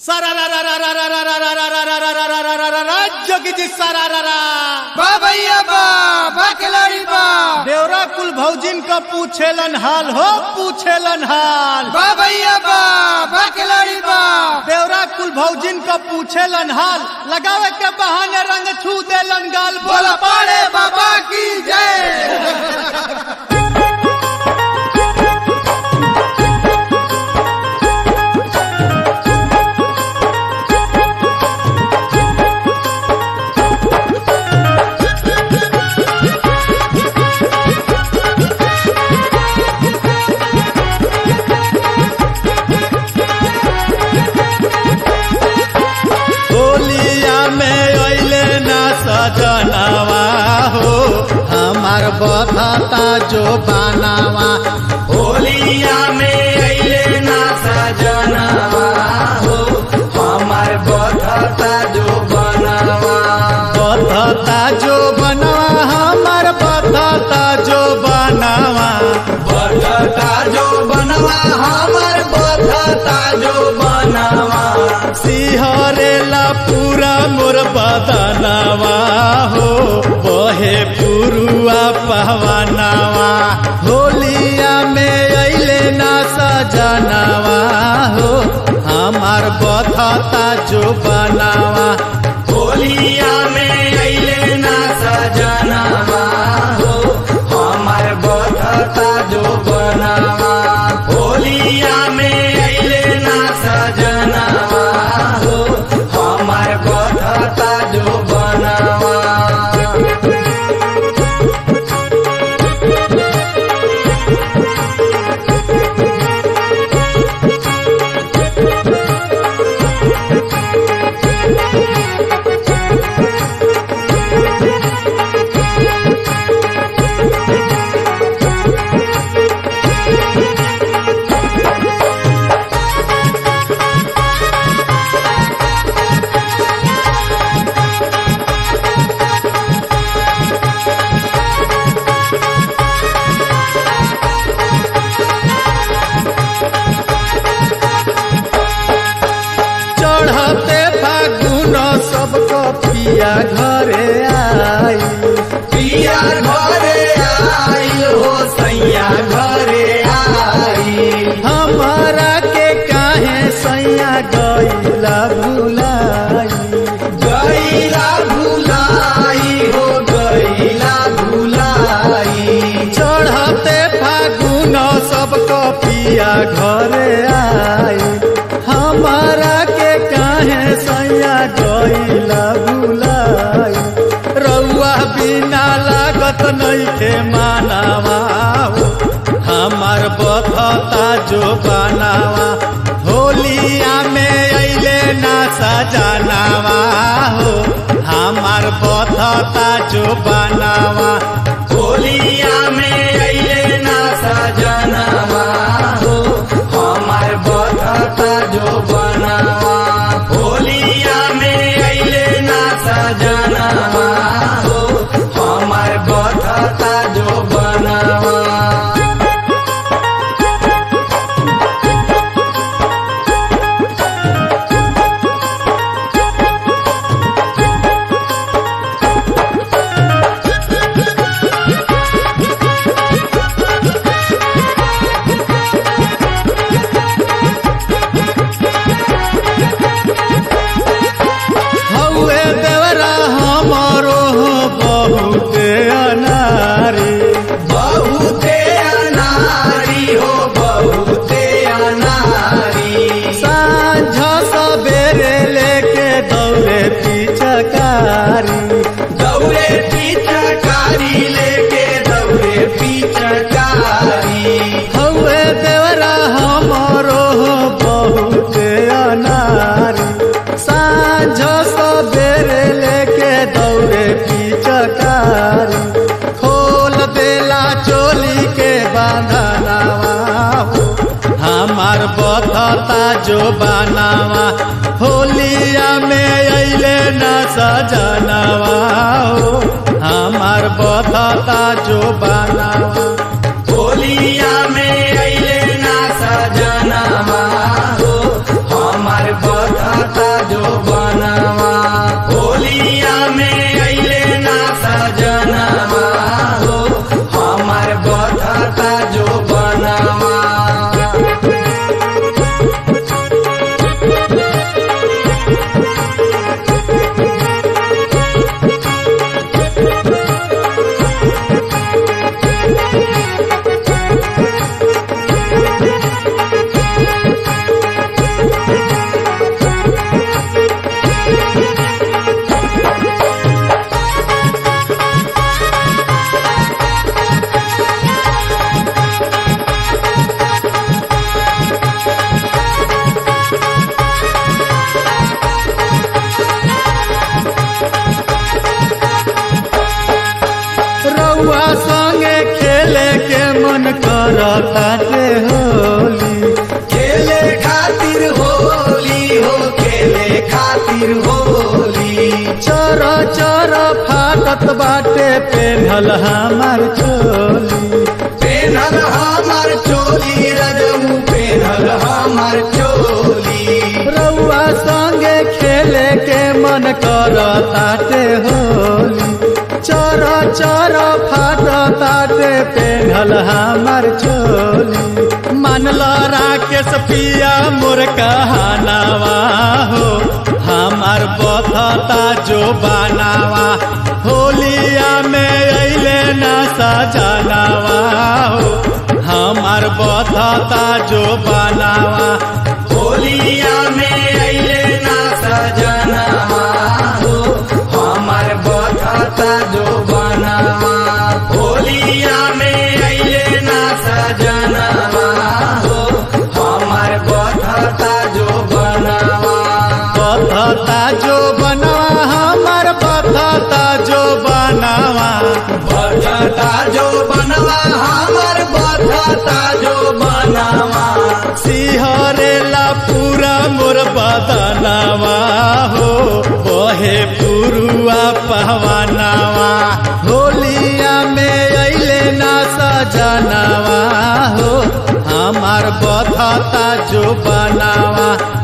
जोगी सारा भैया खिलाड़ी देवरा कुल भौजिन का पूछेलन हाल हो पूछेलन हाल भैया खिलाड़ी देवरा कुल भौजिन का पूछेलन हाल लगावे के बहाने रंग छू देलन गाल बोला पाड़े बाबा की जय। सजनावा हो हमार बधाता जो बनावा होलिया में अइले ना सजनावा हो हमार बधाता जो बनावा बधाता जो बनावा हमार बधाता जो बनावा बधाता जो बनावा हमार बधाता जो बनावा सिहरेला पूरा मोर बदनावा हो बहे पुरुआ पहवानावा होलिया में अइले ना सजनावा हो हमार बधाता जो बनावा होलिया में अइले ना सजनावा हो हमार बधाता जो बनावा होलिया में अइले ना सजनावा हो हमार बधाता जो बनावा। पिया घरे आई पिया घरे आई हो सैया घरे आई हमारा के काहे सैया गईला भुलाई गईला भुलाई हो गईला भुलाई चढ़ते फागुन सबको पिया घरे आई हमारा के काहे सैया गईला भुलाई रउआ बिना लागत नइखे मानावा हो हमार बधता जो बनावा होलिया में अइले ना सजनावा हो हमार बधता जो बनावा होलिया में अइले ना सजनावा हो हमार बधता जो बनावा होलिया में अइले ना सजनावा हो हमार बधता जो बनावा। दौड़े पिचकारी लेके दौड़े पिचकारी हौवे देवरा हमरो बहुत अनारी साँझ सबेरे लेके दौड़े पिचकारी खोल देला चोली के बांधनावा हो हमार बधता जो बनावा होलिया में अइले ना सजनावा हो हमार बधता जो बनावा होलिया में अइले ना सजनावा हो हमार बधता बथता जो बनवा होलिया में अइले ना सजनवा हो हमार बथता जो बनवा। रउआ संगे खेले के मन करताटे होली खेले खातिर होली हो खेले खातिर होली चर चर फाटत बाटे पेन्हल हमार चोली पेनल हमार चोली रजऊ पेनल हमार चोली रउआ संगे खेले के मन करताटे होली चर चर फाटताटे पेन्हल हमार चोली मानल राकेश पिया मोर कहनावा हो हमार बथता जो बनावा होलिया में अइले ना सजनावा हो हमार बथता जो बनावा होलिया में अइले ना सजनवा हो हमार बथता जो बनवा होलिया में अइले ना सजनवा हो हमार बथता जो बनवा बथता जो बनवा हमार बथता जो बनावा बथता जो बनवा हमार बथता जो बनवा सिहरेला पूरा मोर बदनावा हो बहे पुरुआ पहवानावा होलिया में अइले ना सजनावा हो हमार बथता जो बनावा